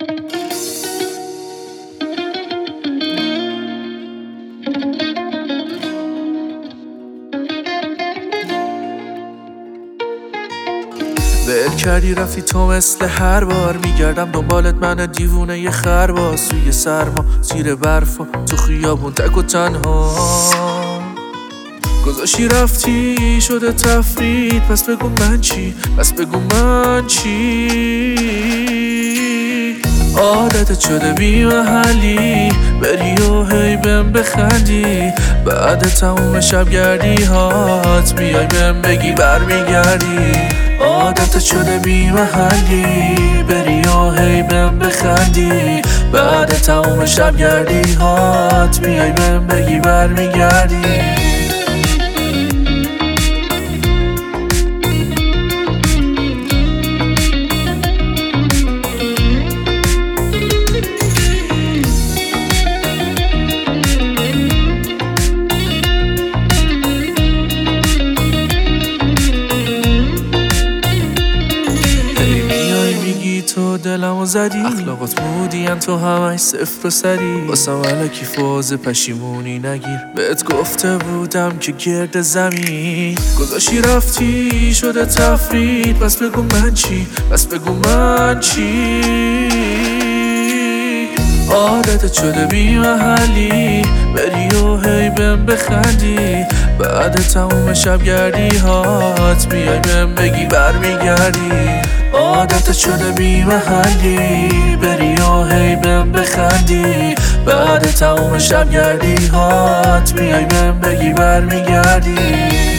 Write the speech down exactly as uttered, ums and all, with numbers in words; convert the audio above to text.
ول کردی رفتی تو مثل هر بار، میگردم دنبالت من دیوونه یه خرباز، سوی سرما زیر برفا تو خیابون تک و تنها گذاشتی رفتی شده تفرید. پس بگو من چی، پس بگو من چی. عادتت شده بی محلی بری و هی بهم بخندی، بعد تموم شب گردی هات بیای بهم بگی برمیگردی. عادتت شده بی محلی بری و هی بهم بخندی، بعد تموم شب گردی هات بیای بهم بگی برمیگردی. تو دلمو زدی، اخلاقات مودین تو همش صفر و سری، واسم الکی فاز پشیمونی نگیر. بهت گفته بودم که گرد زمین گذاشتی رفتی شده تفرید. پس بگو من چی، پس بگو من چی. عادتت شده بی محلی بری و هی بهم بخندی، بعد تموم شب گردی هات بیای بهم بگی برمیگردی. عادتت شده بی محلی بری و هی بهم بخندی، بعد تموم شب گردی هات بیای بهم بگی برمیگردی.